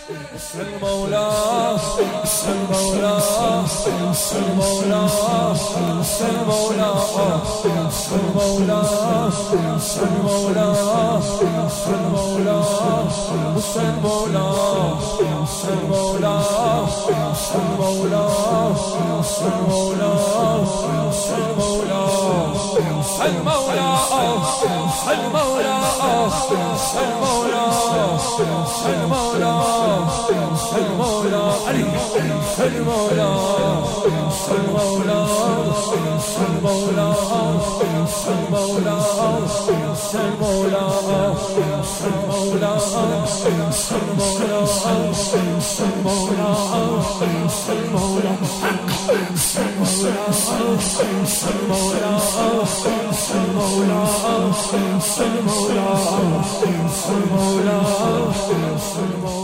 المولى المولى المولى المولى المولى المولى المولى المولى المولى المولى المولى المولى المولى المولى المولى المولى علي المولى المولى المولى المولى المولى المولى المولى